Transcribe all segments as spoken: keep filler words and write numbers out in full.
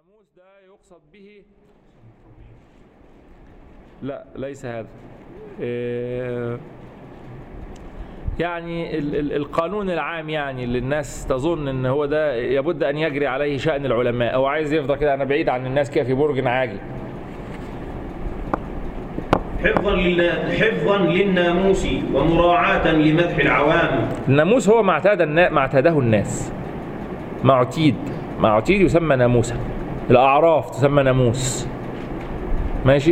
الناموس ده يقصد به، لا ليس هذا، يعني ال ال القانون العام، يعني اللي الناس تظن ان هو ده يبد ان يجري عليه شأن العلماء، او عايز يفضل كده انا بعيد عن الناس كده في برج عاجي. حفظا حفظا للناموس ومراعاة لمدح العوام. الناموس هو ما اعتاد ما اعتاده الناس، ما اعتيد ما اعتيد يسمى ناموسا. الأعراف تسمى ناموس، ماشي؟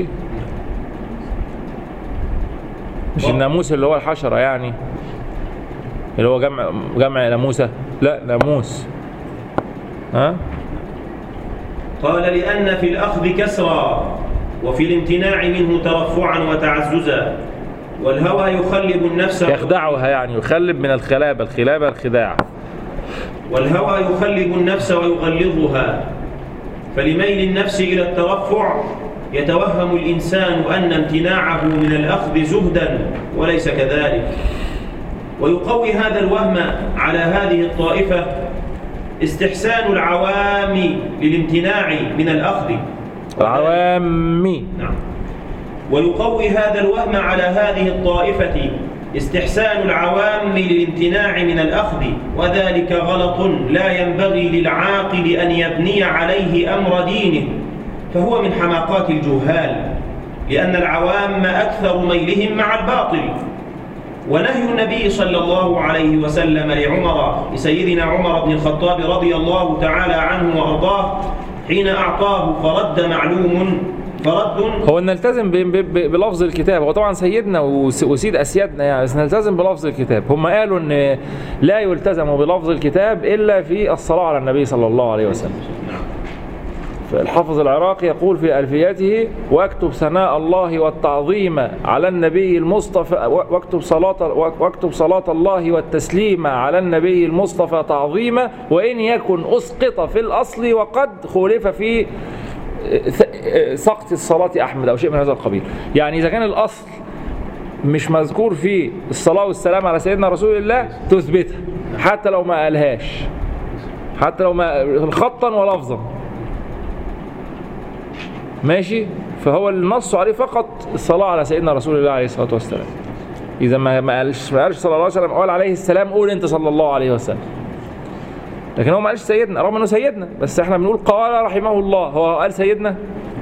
مش الناموس اللي هو الحشرة يعني، اللي هو جمع جمع ناموسة، لا ناموس. ها؟ قال لأن في الأخذ كسرا وفي الامتناع منه ترفعا وتعززا، والهوى يخلب النفس يخدعها، يعني يخلب من الخلابة، الخلابة الخداع. والهوى يخلب النفس ويغلظها، فلميل النفس إلى الترفع يتوهم الإنسان أن امتناعه من الأخذ زهدا وليس كذلك. ويقوي هذا الوهم على هذه الطائفة استحسان العوام للامتناع من الأخذ. العوام، نعم. ويقوي هذا الوهم على هذه الطائفة استحسان العوام للامتناع من الأخذ، وذلك غلط لا ينبغي للعاقل أن يبني عليه أمر دينه، فهو من حماقات الجهال، لأن العوام أكثر ميلهم مع الباطل. ونهي النبي صلى الله عليه وسلم لعمر لسيدنا عمر بن الخطاب رضي الله تعالى عنه وأرضاه حين أعطاه فرد معلوم فرد، هو أن نلتزم بلفظ الكتاب. هو طبعا سيدنا وسيد أسيادنا يعني، بس نلتزم بلفظ الكتاب. هم قالوا أن لا يلتزم بلفظ الكتاب إلا في الصلاة على النبي صلى الله عليه وسلم. الحافظ العراقي يقول في ألفيته: واكتب ثناء الله والتعظيم على النبي المصطفى، واكتب صلاة واكتب صلاة الله والتسليم على النبي المصطفى تعظيما، وإن يكن أسقط في الأصل وقد خولف في سقط الصلاة أحمد أو شيء من هذا القبيل. يعني إذا كان الأصل مش مذكور فيه الصلاة والسلام على سيدنا رسول الله تثبتها، حتى لو ما قالهاش، حتى لو ما خطا ولفظا، ماشي؟ فهو النص عليه فقط الصلاة على سيدنا رسول الله عليه الصلاة والسلام. إذا ما ما قالش ما قالش صلى الله عليه وسلم، قال عليه السلام، قول أنت صلى الله عليه وسلم. لكن هو ما قالش سيدنا، رغم إنه سيدنا، بس إحنا بنقول قال رحمه الله. هو قال سيدنا.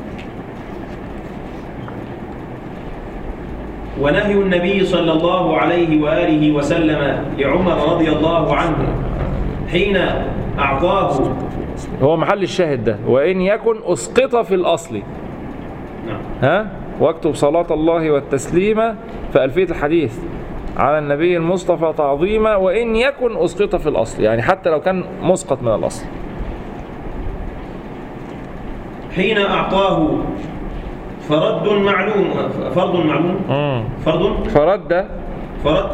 ونهي النبي صلى الله عليه وآله وسلم لعمر رضي الله عنه حين أعطاه، هو محل الشاهد ده، وإن يكن أسقط في الأصل. نعم. ها؟ واكتب صلاة الله والتسليم في ألفية الحديث على النبي المصطفى تعظيما، وإن يكن أسقط في الأصل، يعني حتى لو كان مسقط من الأصل. حين أعطاه فرد معلوم فرض معلوم مم. فرض فرد فرد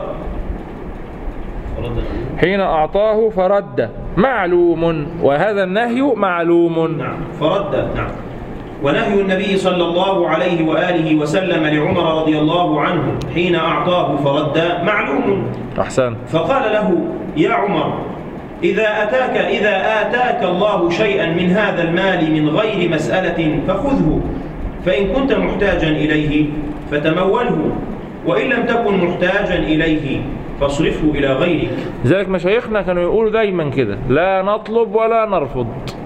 حين أعطاه فرد معلوم، وهذا النهي معلوم. نعم. فرد. نعم. ونهي النبي صلى الله عليه وآله وسلم لعمر رضي الله عنه حين أعطاه فرد معلوم. أحسن. فقال له: يا عمر، إذا أتاك إذا آتاك الله شيئا من هذا المال من غير مسألة فخذه، فإن كنت محتاجا إليه فتموله، وإن لم تكن محتاجا إليه فاصرفه إلى غيرك. لذلك مشايخنا كانوا يقولوا دايما كده: لا نطلب ولا نرفض،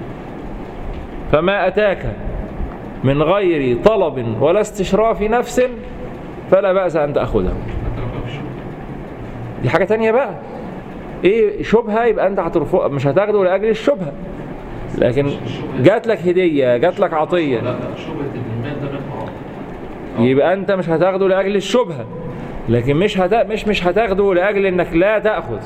فما أتاك من غير طلب ولا استشراف نفس فلا بأس أن تأخذه. دي حاجة تانية بقى. إيه شبهة؟ يبقى أنت هترفض، مش هتاخده لأجل الشبهة. لكن جات لك هدية، جات لك عطية، يبقى أنت مش هتاخده لأجل الشبهة، لكن مش هت... مش مش هتاخده لأجل إنك لا تأخذ.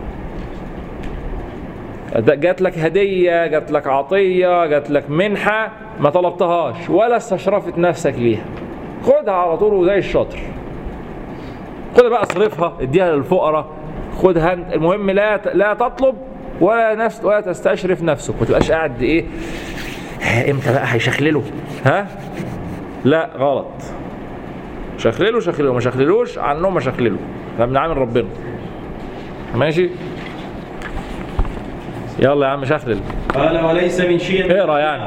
جات لك هدية، جات لك عطية، جات لك منحة، ما طلبتهاش ولا استشرفت نفسك ليها، خدها على طول وزي الشطر. خدها بقى، اصرفها، اديها للفقراء، خدها انت. المهم لا لا تطلب ولا نفس ولا تستشرف نفسك، ما تبقاش قاعد ايه امتى بقى هيشخلله، ها؟ لا، غلط. شخلله شخلله، ما شخللوش عنه ما شخلله. احنا بنعامل ربنا، ماشي؟ يلا يا عم شخلل. قال وليس من شيم اقرا يعني.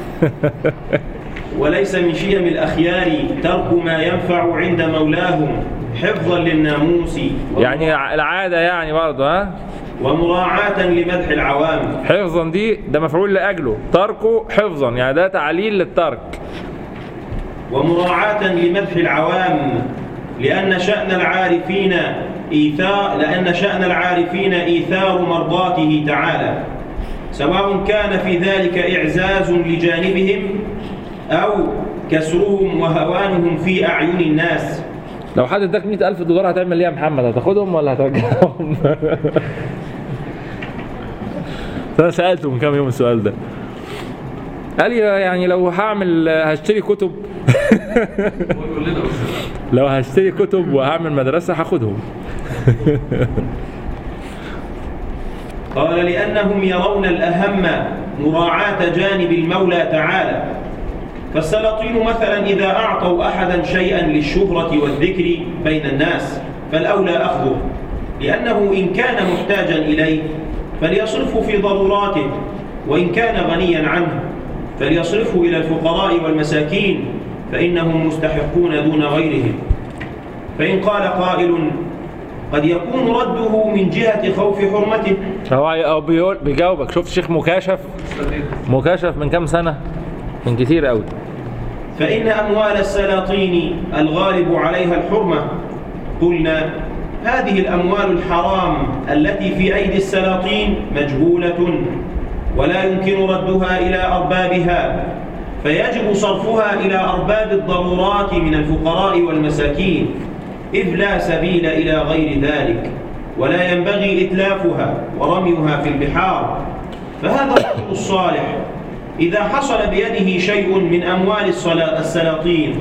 وليس من شيم الأخيار ترك ما ينفع عند مولاهم حفظا للناموس يعني العادة يعني برضه ها، ومراعاة لمدح العوام. حفظا دي ده مفعول لأجله، تركه حفظا يعني ده تعليل للترك. ومراعاة لمدح العوام لأن شأن العارفين إيثار لأن شأن العارفين إيثار مرضاته تعالى، سواء كان في ذلك إعزاز لجانبهم أو كسرهم وهوانهم في أعين الناس. لو حد اداك مئة ألف دولار هتعمل ايه يا محمد؟ هتاخدهم ولا هترجعهم؟ أنا سألته من كام يوم السؤال ده، قال لي يعني لو هعمل هشتري كتب لو هشتري كتب وهعمل مدرسة هاخدهم. قال لأنهم يرون الأهم مراعاة جانب المولى تعالى، فالسلاطين مثلا إذا أعطوا أحدا شيئا للشهرة والذكر بين الناس فالأولى أخذه، لأنه إن كان محتاجا إليه فليصرفه في ضروراته، وإن كان غنيا عنه فليصرفه إلى الفقراء والمساكين فإنهم مستحقون دون غيرهم. فإن قال قائل قد يكون رده من جهة خوف حرمته، هو أو بيقول بيجاوبك. شفت شيخ مكاشف مكاشف من كام سنة، من كتير قوي، فإن أموال السلاطين الغالب عليها الحرمة. قلنا هذه الأموال الحرام التي في أيدي السلاطين مجهولة ولا يمكن ردها إلى أربابها، فيجب صرفها إلى أرباب الضرورات من الفقراء والمساكين، إذ لا سبيل إلى غير ذلك، ولا ينبغي إتلافها ورميها في البحار. فهذا الرجل الصالح إذا حصل بيده شيء من أموال السلاطين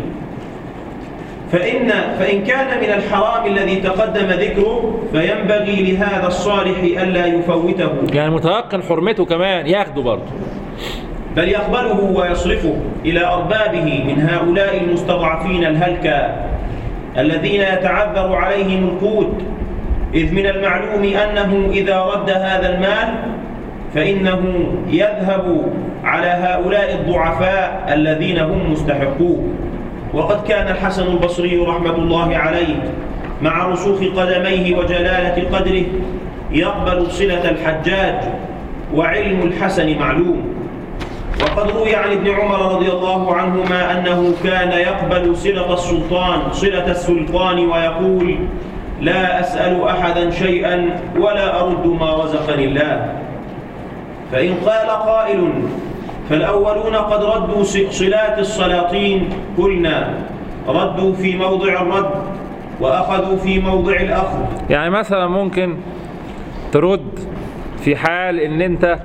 فإن, فإن كان من الحرام الذي تقدم ذكره فينبغي لهذا الصالح ألا يفوته، يعني متيقن حرمته كمان ياخده برضه، بل يقبله ويصرفه إلى أربابه من هؤلاء المستضعفين الهلكى الذين يتعذر عليهم القوت، إذ من المعلوم أنه إذا رد هذا المال فإنه يذهب على هؤلاء الضعفاء الذين هم مستحقوه. وقد كان الحسن البصري رحمة الله عليه مع رسوخ قدميه وجلالة قدره يقبل صلة الحجاج، وعلم الحسن معلوم. وقد روي عن ابن عمر رضي الله عنهما أنه كان يقبل صلة السلطان صلة السلطان ويقول لا أسأل أحدا شيئا ولا أرد ما رزقني الله. فإن قال قائل فالأولون قد ردوا صلات السلاطين، قلنا ردوا في موضع الرد وأخذوا في موضع الأخذ. يعني مثلا ممكن ترد في حال إن أنت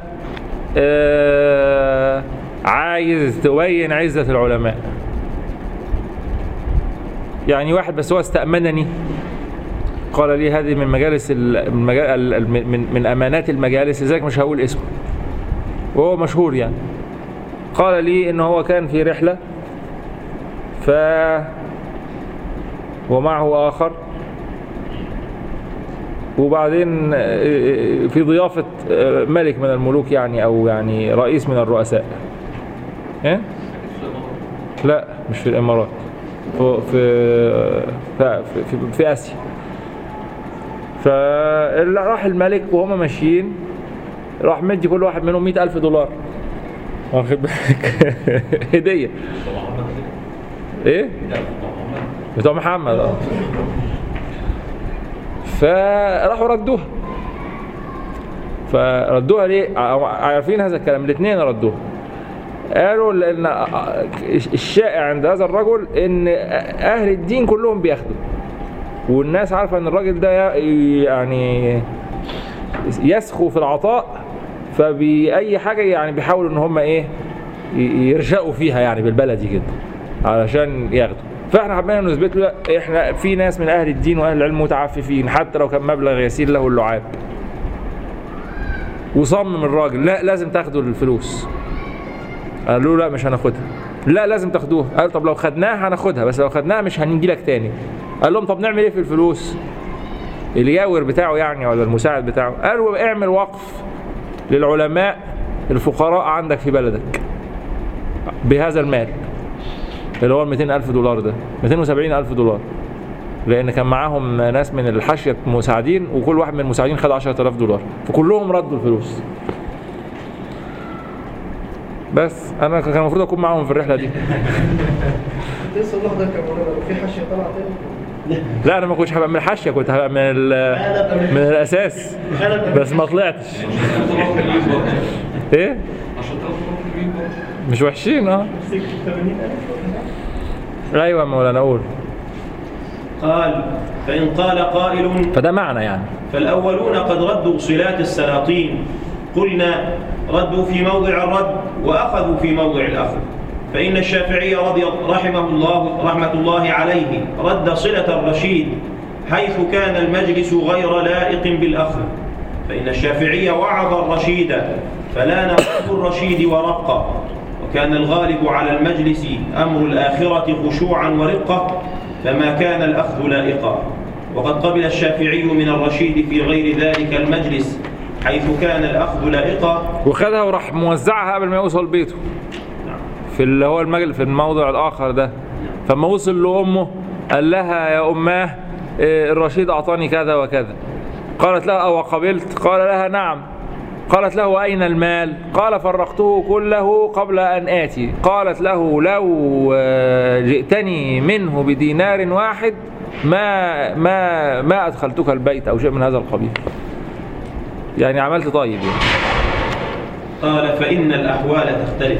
آه عايز تبين عزة العلماء، يعني واحد بس هو استأمنني قال لي هذه من مجالس من, من, من أمانات المجالس، لذلك مش هقول اسمه وهو مشهور يعني، قال لي إنه هو كان في رحلة ف ومعه آخر، وبعدين في ضيافة ملك من الملوك يعني أو يعني رئيس من الرؤساء. إيه؟ لا مش في الإمارات، في في في, في آسيا. فراح الملك وهم ماشيين راح مدي كل واحد منهم مئة ألف دولار، واخد بالك؟ هدية. إيه؟ بتوع محمد. اه فراحوا ردوها. فردوها ليه؟ عارفين هذا الكلام، الاثنين ردوها. قالوا لأن الشائع عند هذا الرجل إن أهل الدين كلهم بياخدوا، والناس عارفة إن الراجل ده يعني يسخو في العطاء، فبأي حاجة يعني بيحاولوا إن هم إيه يرشقوا فيها يعني بالبلدي كده علشان ياخدوا. فاحنا حبينا نثبت له لا، احنا في ناس من اهل الدين واهل العلم متعففين حتى لو كان مبلغ يسير له اللعاب. وصمم الراجل لا لازم تاخدوا الفلوس. قالوا لا مش هناخدها. لا لازم تاخدوها. قال طب لو خدناها هناخدها، بس لو خدناها مش هنجي لك تاني. قال لهم طب نعمل ايه في الفلوس؟ الجاور بتاعه يعني ولا المساعد بتاعه قالوا اعمل وقف للعلماء الفقراء عندك في بلدك بهذا المال اللي هو مئتين ألف دولار ده، مئتين وسبعين ألف دولار، لأن كان معاهم ناس من الحاشية مساعدين وكل واحد من المساعدين خد عشرة آلاف دولار، فكلهم ردوا الفلوس. بس أنا كان المفروض أكون معاهم في الرحلة دي. لسه الله ده كان في حاشية طلع تاني؟ لا أنا ما كنتش هبقى من الحاشية، كنت هبقى من من الأساس، بس ما طلعتش. إيه؟ مش وحشين اه. ايوه يا مولانا قول. قال فإن قال قائل فده معنى يعني فالأولون قد ردوا صلات السلاطين، قلنا ردوا في موضع الرد وأخذوا في موضع الأخذ، فإن الشافعي رضي رحمه الله رحمة الله عليه رد صلة الرشيد حيث كان المجلس غير لائق بالأخذ، فإن الشافعي وعظ الرشيد فلا نقص الرشيد ورقة، وكان الغالب على المجلس أمر الآخرة خشوعا ورقة، فما كان الأخذ لائقا. وقد قبل الشافعي من الرشيد في غير ذلك المجلس حيث كان الأخذ لائقا، وخدها وراح موزعها قبل ما يوصل بيته في اللي هو المجلس في الموضع الآخر ده. فما وصل لأمه قال لها يا أماه الرشيد أعطاني كذا وكذا، قالت له أو قبلت؟ قال لها نعم. قالت له أين المال؟ قال فرقته كله قبل أن آتي. قالت له لو جئتني منه بدينار واحد ما ما ما أدخلتك البيت أو شيء من هذا القبيل، يعني عملت طيب يعني. قال فإن الأحوال تختلف.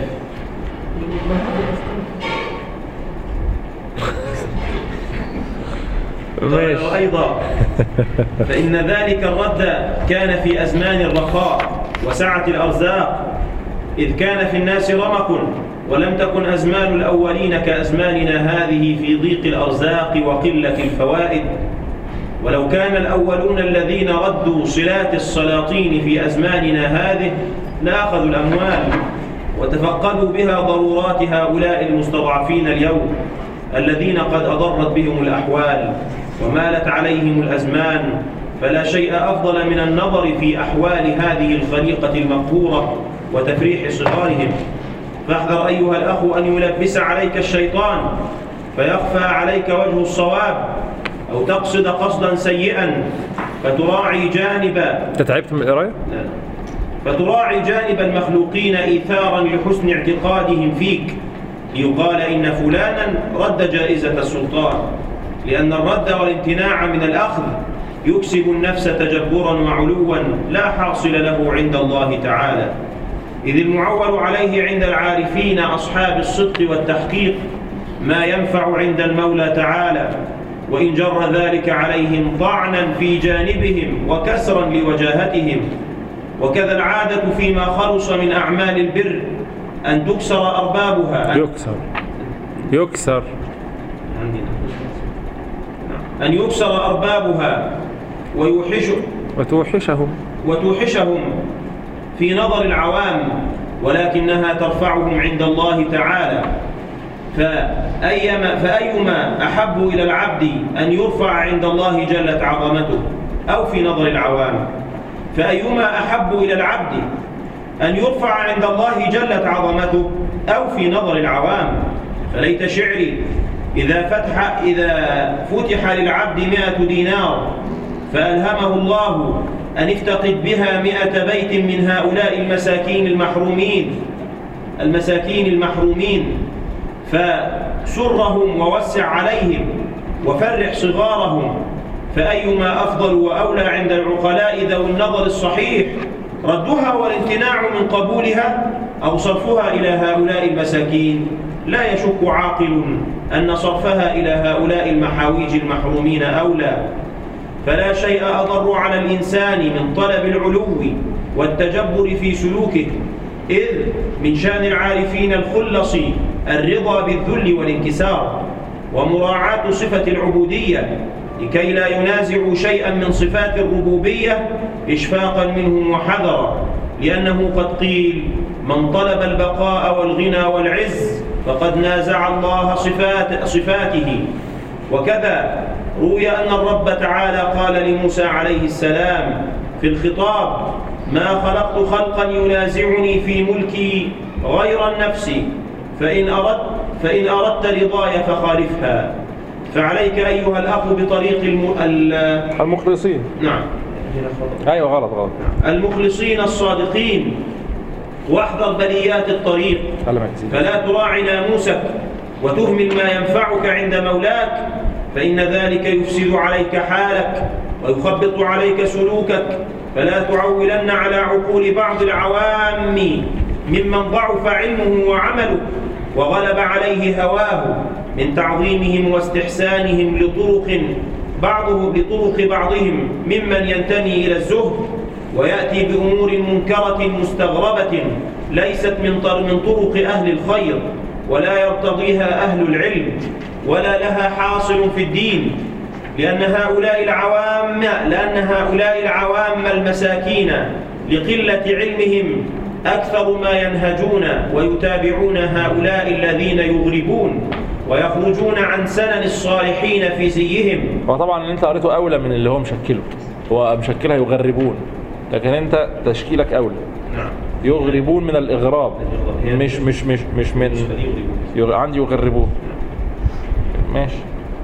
قال أيضا فإن ذلك الرد كان في أزمان الرخاء وسعة الأرزاق، إذ كان في الناس رمق، ولم تكن أزمان الأولين كأزماننا هذه في ضيق الأرزاق وقلة الفوائد. ولو كان الأولون الذين ردوا صلات السلاطين في أزماننا هذه لأخذوا الأموال وتفقدوا بها ضرورات هؤلاء المستضعفين اليوم الذين قد أضرت بهم الأحوال ومالت عليهم الأزمان، فلا شيء أفضل من النظر في أحوال هذه الخليقة المقهورة وتفريح صغارهم. فاحذر أيها الأخ أن يلبس عليك الشيطان فيخفى عليك وجه الصواب، أو تقصد قصدا سيئا فتراعي جانب تتعبت من القراية؟ لا. فتراعي جانب المخلوقين إيثارا لحسن اعتقادهم فيك، ليقال إن فلانا رد جائزة السلطان، لأن الرد والامتناع من الأخذ يكسب النفس تجبرا وعلوا لا حاصل له عند الله تعالى، إذ المعول عليه عند العارفين أصحاب الصدق والتحقيق ما ينفع عند المولى تعالى، وإن جر ذلك عليهم طعنا في جانبهم وكسرا لوجاهتهم. وكذا العادة فيما خلص من أعمال البر أن تكسر أربابها يكسر يكسر أن يكسر أربابها ويوحش وتوحشهم وتوحشهم في نظر العوام، ولكنها ترفعهم عند الله تعالى. فأيما, فأيما أحب إلى العبد أن يرفع عند الله جلت عظمته أو في نظر العوام، فأيما أحب إلى العبد أن يرفع عند الله جلت عظمته أو في نظر العوام. فليت شعري إذا فتح, إذا فتح للعبد مئة دينار فألهمه الله أن افتقد بها مئة بيت من هؤلاء المساكين المحرومين المساكين المحرومين فسرهم ووسع عليهم وفرح صغارهم. فأيما أفضل وأولى عند العقلاء ذوي النظر الصحيح ردها والامتناع من قبولها أو صرفها إلى هؤلاء المساكين؟ لا يشك عاقل أن صرفها إلى هؤلاء المحاويج المحرومين أولى. فلا شيء أضر على الإنسان من طلب العلو والتجبر في سلوكه، إذ من شأن العارفين الخلص الرضا بالذل والانكسار ومراعاة صفة العبودية لكي لا ينازعوا شيئا من صفات الربوبية إشفاقا منهم وحذرا، لأنه قد قيل من طلب البقاء والغنى والعز فقد نازع الله صفات صفاته. وكذا روي أن الرب تعالى قال لموسى عليه السلام في الخطاب ما خلقت خلقا ينازعني في ملكي غير النفس فإن أردت, فإن أردت رضاي فخالفها. فعليك أيها الأخ بطريق الم... المخلصين. نعم أيوة غلط غلط المخلصين الصادقين، واحذر بليات الطريق، فلا تراعي ناموسك وتهمل ما ينفعك عند مولاك، فإن ذلك يفسد عليك حالك ويخبط عليك سلوكك. فلا تعولن على عقول بعض العوام ممن ضعف علمه وعمله وغلب عليه هواه من تعظيمهم واستحسانهم لطرق بعضه بطرق بعضهم ممن ينتمي إلى الزهد ويأتي بأمور منكرة مستغربة ليست من من طرق أهل الخير ولا يرتضيها أهل العلم ولا لها حاصل في الدين، لأن هؤلاء العوام لأن هؤلاء العوام المساكين لقلة علمهم أكثر ما ينهجون ويتابعون هؤلاء الذين يغربون ويخرجون عن سنن الصالحين في زيهم. وطبعا اللي انت قريته أولى من اللي هو مشكله، هو مشكلها يغربون، لكن انت تشكيلك أولى. نعم. يغربون من الإغراب، مش مش مش مش من يغ... عندي يغربون. ماشي.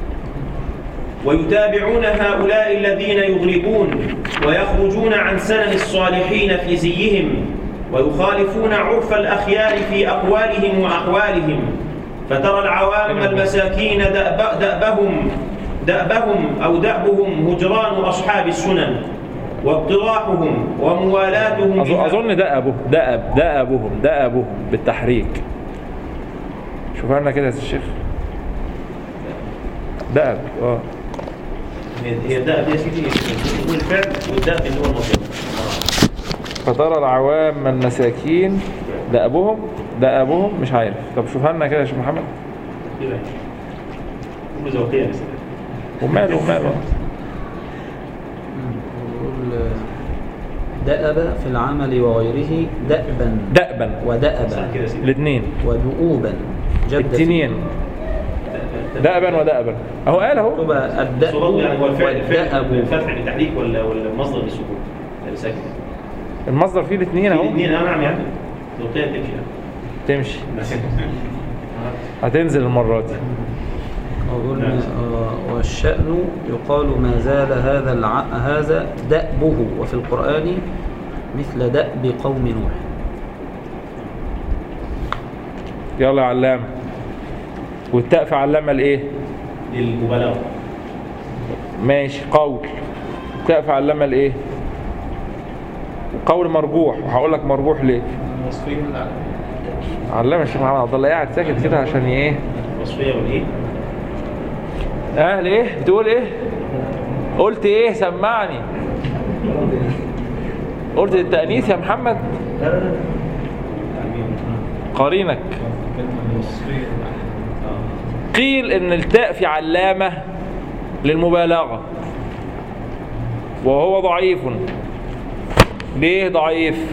ويتابعون هؤلاء الذين يغربون ويخرجون عن سنن الصالحين في زيهم ويخالفون عرف الأخيار في أقوالهم وأحوالهم. فترى العوام المساكين دأب دأبهم دأبهم أو دأبهم هجران أصحاب السنن واقتراحهم وموالاتهم. أظن دأبه دأب دأبهم دأبهم بالتحريك. شوف لنا كده يا الشيخ. دأب اه هي الدأب يا سيدي هو الفعل والدأب اللي هو المصدر. فترى العوام المساكين دأبهم دأبهم مش عارف. طب شوفها لنا كده يا شيخ محمد. كله ذوقيا يا سيدي. وماله وماله. دأب في العمل وغيره دأبا دأبا ودأبا الاثنين ودؤوبا الاثنين دأبا ودأبا اهو قال اهو. تبقى الدأب يعني هو الفعل الفعل فتح للتحريك ولا ولا مصدر للسكون ساكن. المصدر فيه الاثنين اهو. الاثنين نعم يعني ذوقيا تمشي تمشي هتنزل المرة دي. أقول والشأن يقال ما زال هذا الع... هذا دأبه، وفي القرآن مثل دأب قوم نوح. يلا يا علامة. والتاء في علامة الايه؟ للمبالغة. ماشي. قول التاء في علامة الايه؟ قول مرجوح، وهقول لك مرجوح ليه. علامة الشيخ محمد عبد الله قاعد ساكت كده عشان ايه؟ وصفية والايه؟ اه ليه؟ بتقول ايه؟ قلت ايه؟ سمعني. قلت التأنيث يا محمد؟ قرينك. قيل ان التاء في علامة للمبالغة وهو ضعيف. ليه ضعيف؟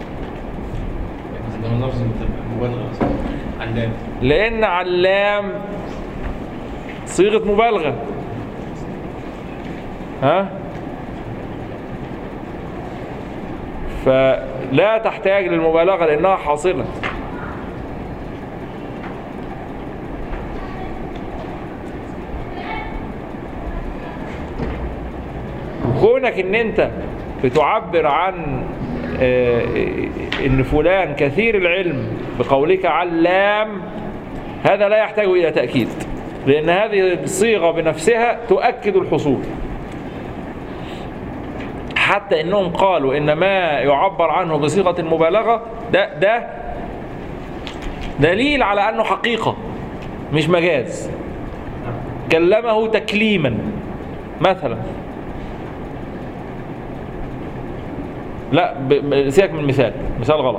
لأن علام صيغة مبالغة. ها؟ فلا تحتاج للمبالغة لأنها حاصلة. كونك ان انت بتعبر عن ان فلان كثير العلم بقولك علام، هذا لا يحتاج الى تأكيد، لان هذه الصيغة بنفسها تؤكد الحصول. حتى انهم قالوا ان ما يعبر عنه بصيغة المبالغة ده ده دليل على انه حقيقة مش مجاز. كلمه تكليما مثلا. لا سيبك من المثال، مثال غلط.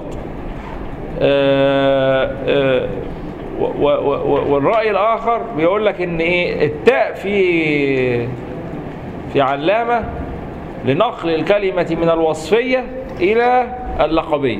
آآ آآ والرأي الآخر بيقول لك ان ايه التاء في في علامة لنقل الكلمة من الوصفية إلى اللقبية.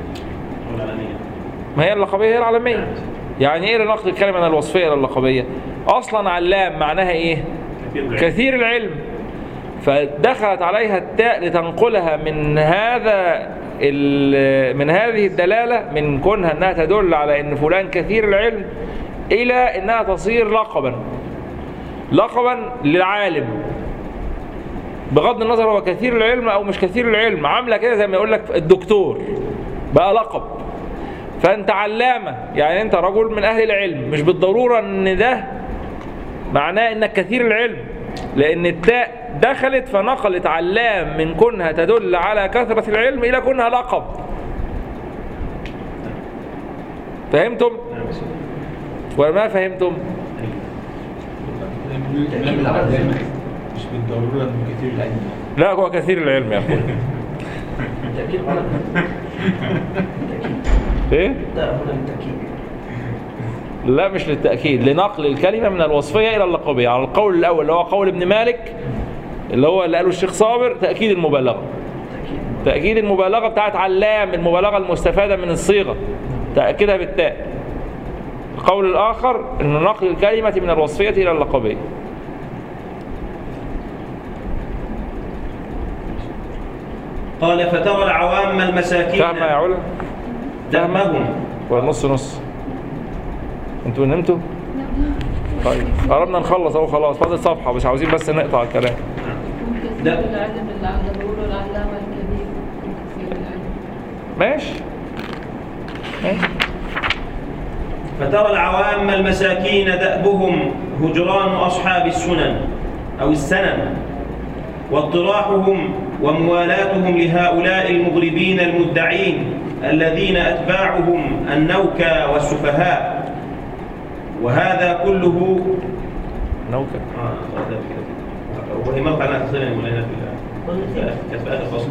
ما هي اللقبية هي العلمية. يعني ايه لنقل الكلمة من الوصفية إلى اللقبية؟ أصلا علام معناها ايه؟ كثير العلم. فدخلت عليها التاء لتنقلها من هذا من هذه الدلالة من كونها أنها تدل على أن فلان كثير العلم إلى أنها تصير لقبا لقبا للعالم، بغض النظر هو كثير العلم أو مش كثير العلم. عاملة كده زي ما يقول لك الدكتور بقى لقب، فأنت علامة يعني أنت رجل من أهل العلم، مش بالضرورة أن ده معناه أنك كثير العلم، لأن التاء دخلت فنقلت علام من كونها تدل على كثرة العلم إلى كونها لقب. فهمتم؟ ولا ما فهمتم؟ مش بالضرورة انه كثير العلم. لا هو كثير العلم يا أخوي. التأكيد هنا إيه؟ لا هنا للتأكيد. لا مش للتأكيد، لنقل الكلمة من الوصفية إلى اللقبية على القول الأول اللي هو قول ابن مالك اللي هو اللي قاله الشيخ صابر، تأكيد المبالغة. تأكيد المبالغة بتاعت علام، المبالغة المستفادة من الصيغة تأكدها بالتاء. القول الآخر إنه نقل الكلمة من الوصفية إلى اللقبية. قال فترى العوام المساكين فاهمة يا علا؟ دمهم والنص نص. انتوا نمتوا؟ طيب قربنا نخلص اهو خلاص، فاضل صفحة مش عاوزين بس نقطع الكلام. ده العلم اللي عم بيقولوا العلامة الكبير كثير العلم. ماشي ماشي. فترى العوام المساكين دأبهم هجران أصحاب السنن أو السنن واطراحهم وموالاتهم لهؤلاء المغربين المدعين الذين أتباعهم النوكى والسفهاء، وهذا كله نوكى آه وهي موقع أنا تصير مولانا في كتبات الفصل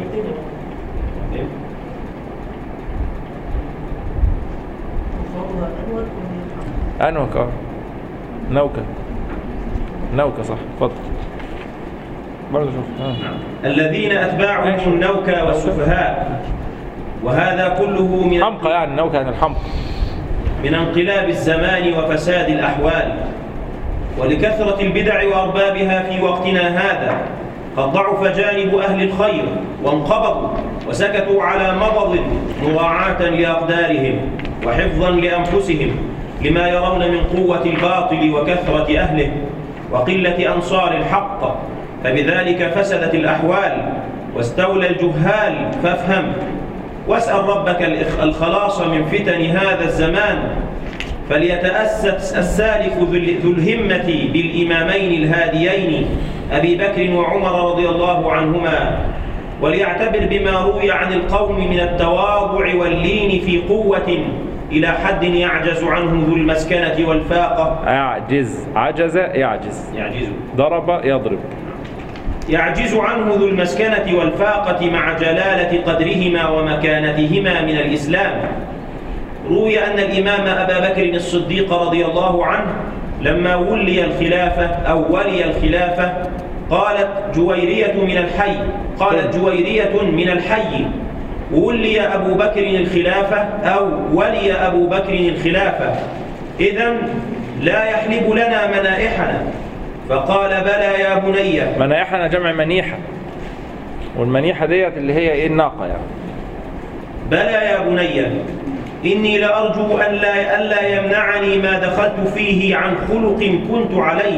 أنوك اه نوكى نوكى صح. اتفضل برضه شوف. آه. الذين أتباعهم النوكى والسفهاء، وهذا كله من حمقى يعني النوكى يعني الحمق من انقلاب الزمان وفساد الأحوال ولكثرة البدع وأربابها في وقتنا هذا. قد ضعف جانب أهل الخير وانقبضوا وسكتوا على مضض مراعاة لأقدارهم وحفظا لأنفسهم لما يرون من قوة الباطل وكثرة أهله وقلة أنصار الحق، فبذلك فسدت الأحوال واستولى الجهال. فافهم واسأل ربك الخلاص من فتن هذا الزمان، فليتأسس السالك ذو الهمة بالإمامين الهاديين أبي بكر وعمر رضي الله عنهما، وليعتبر بما روي عن القوم من التواضع واللين في قوة إلى حد يعجز عنه ذو المسكنة والفاقة. يعجز، عجز يعجز، يعجز ضرب يضرب. يعجز عنه ذو المسكنة والفاقة مع جلالة قدرهما ومكانتهما من الإسلام. روي أن الإمام أبا بكر الصديق رضي الله عنه لما ولي الخلافة أو ولي الخلافة قالت جويرية من الحي قالت جويرية من الحي ولي أبو بكر الخلافة أو ولي أبو بكر الخلافة، إذن لا يحلب لنا منائحنا. فقال بلى يا بني. منائحنا جمع منيحة، والمنيحة ديت اللي هي إيه؟ الناقة يعني. بلى يا بني إني لأرجو أن لا, أن لا يمنعني ما دخلت فيه عن خلق كنت عليه.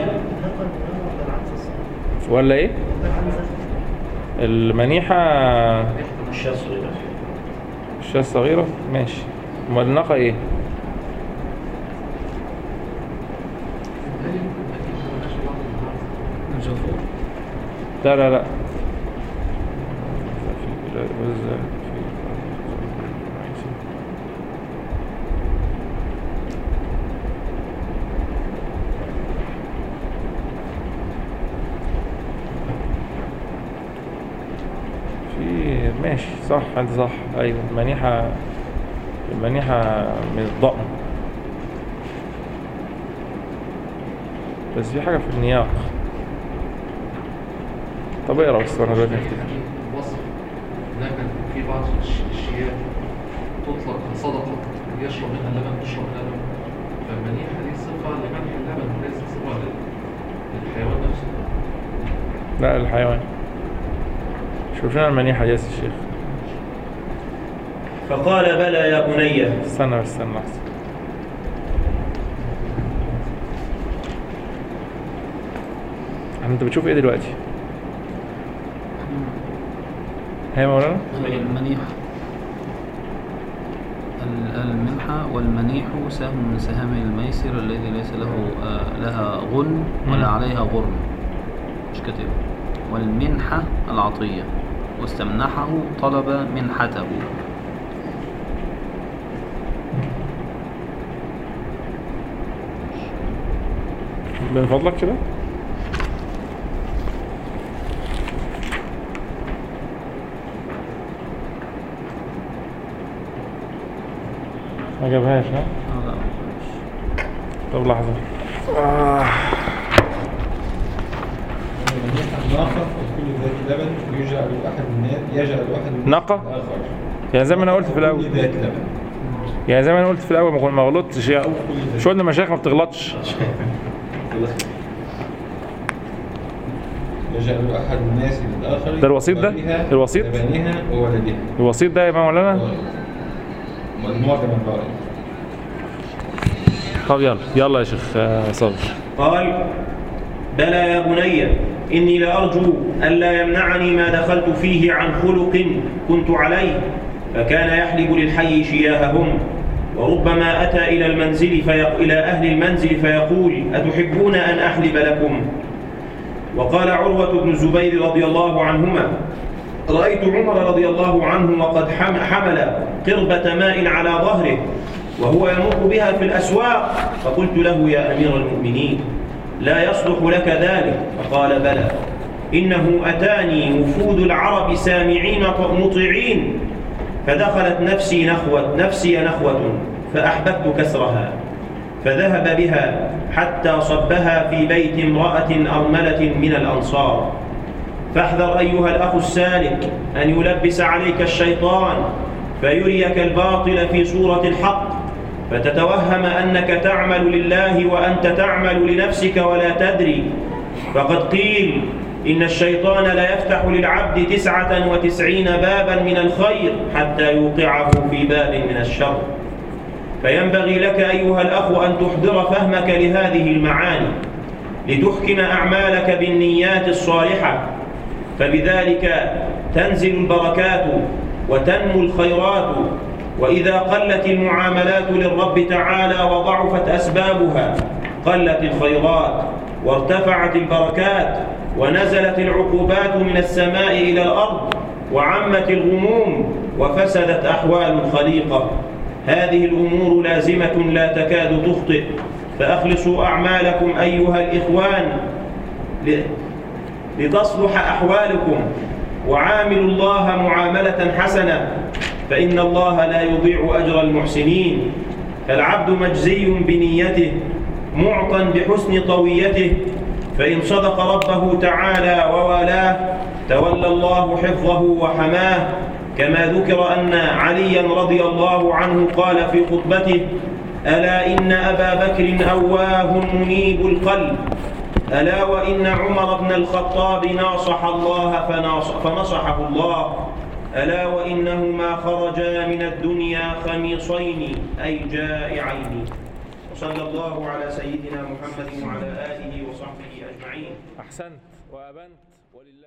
ولا إيه؟ المنيحة الشاة الصغيرة. الشاة الصغيرة ماشي. أمال الناقة إيه؟ لا لا لا في ماشي صح انت صح. ايوه المنيحة المنيحة من الضأن، بس في حاجة في النياق. طب اقرا بس وانا دلوقتي هفتكر. وصف لكن في بعض الاشياء تطلق صدقه يشرب منها اللبن تشرب منها اللبن، فالمنيحه دي صفه لمنح اللبن وليست صفه للحيوان نفسه. لا الحيوان. شوف لنا المنيحة دي يا الشيخ. فقال بلى يا بني. استنى بس استنى لحظة. انت بتشوف ايه دلوقتي؟ هي مولانا؟ المنيح. المنحة والمنيح سهم من سهام الميسر الذي ليس له آه لها غن ولا عليها غرم، مش كتير. والمنحة العطية، واستمنحه طلب منحته. من فضلك كده. ما جابهاش ها؟ اه لا. طب لحظة. آه. ناقة وكل ذات لبن يجعل أحد الناس يجعل أحد الناس ناقة؟ يعني زي ما أنا قلت في الأول. كل ذات لبن. يعني زي ما أنا قلت في الأول ما ما غلطتش يعني. مش قلنا مشايخ ما بتغلطش. يجعل أحد الناس للآخر. ده الوسيط ده؟ الوسيط؟ لبنها وولدها. الوسيط ده يا إمام مولانا؟ مجموعة من الرأي. طب يلا يلا يا شيخ صبر. قال بلى يا بني إني لأرجو ألا يمنعني ما دخلت فيه عن خلق كنت عليه، فكان يحلب للحي شياههم، وربما أتى إلى المنزل فيق... إلى أهل المنزل فيقول أتحبون أن أحلب لكم؟ وقال عروة بن الزبير رضي الله عنهما رأيت عمر رضي الله عنه وقد حمل قربة ماء على ظهره وهو يمر بها في الأسواق، فقلت له يا أمير المؤمنين لا يصلح لك ذلك، فقال بلى إنه أتاني وفود العرب سامعين مطيعين، فدخلت نفسي نخوة نفسي نخوة فأحببت كسرها، فذهب بها حتى صبها في بيت امرأة أرملة من الأنصار. فاحذر أيها الأخ السالك أن يلبس عليك الشيطان فيريك الباطل في صورة الحق، فتتوهم أنك تعمل لله وأنت تعمل لنفسك ولا تدري. فقد قيل إن الشيطان لا يفتح للعبد تسعة وتسعين بابا من الخير حتى يوقعه في باب من الشر. فينبغي لك أيها الأخ أن تحضر فهمك لهذه المعاني لتحكم أعمالك بالنيات الصالحة، فبذلك تنزل البركات وتنمو الخيرات. وإذا قلت المعاملات للرب تعالى وضعفت أسبابها قلت الخيرات وارتفعت البركات ونزلت العقوبات من السماء إلى الأرض وعمت الغموم وفسدت أحوال الخليقة. هذه الأمور لازمة لا تكاد تخطئ، فأخلصوا أعمالكم أيها الإخوان لتصلح أحوالكم، وعاملوا الله معاملة حسنة، فإن الله لا يضيع أجر المحسنين. فالعبد مجزي بنيته معطى بحسن طويته، فإن صدق ربه تعالى ووالاه تولى الله حفظه وحماه، كما ذكر أن عليا رضي الله عنه قال في خطبته ألا إن أبا بكر أواه منيب القلب، ألا وإن عمر بن الخطاب ناصح الله فنصحه الله، ألا وإنهما خرجا من الدنيا خميصين أي جائعين. وصلى الله على سيدنا محمد وعلى آله وصحبه أجمعين. أحسنت وأبنت ولله.